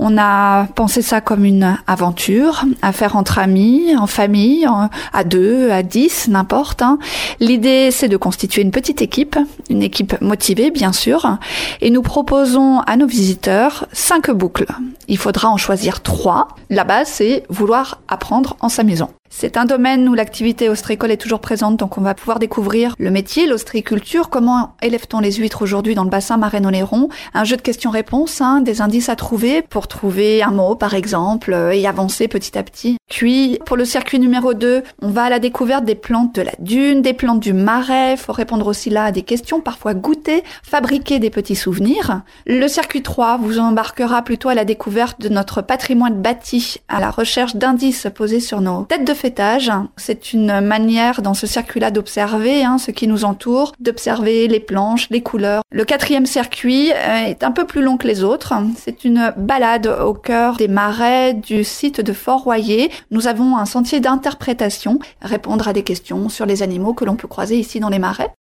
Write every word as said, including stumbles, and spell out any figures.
On a pensé ça comme une aventure à faire entre amis, en famille, à deux, à dix, n'importe. Hein. L'idée, c'est de constituer une petite équipe, une équipe motivée, bien sûr, et nous proposons à nos visiteurs cinq boucles. Il faudra en choisir trois. La base, c'est vouloir apprendre en s'amusant. C'est un domaine où l'activité ostréicole est toujours présente, donc on va pouvoir découvrir le métier, l'ostréiculture, comment élève-t-on les huîtres aujourd'hui dans le bassin Marennes-Oléron, un jeu de questions-réponses, hein, des indices à trouver pour trouver un mot par exemple et avancer petit à petit. Puis pour le circuit numéro deux, on va à la découverte des plantes de la dune, des plantes du marais, faut répondre aussi là à des questions, parfois goûter, fabriquer des petits souvenirs. Le circuit trois vous embarquera plutôt à la découverte de notre patrimoine bâti, à la recherche d'indices posés sur nos têtes de fêtage. C'est une manière dans ce circuit-là d'observer hein, ce qui nous entoure, d'observer les planches, les couleurs. Le quatrième circuit est un peu plus long que les autres. C'est une balade au cœur des marais du site de Fort-Royer. Nous avons un sentier d'interprétation, répondre à des questions sur les animaux que l'on peut croiser ici dans les marais.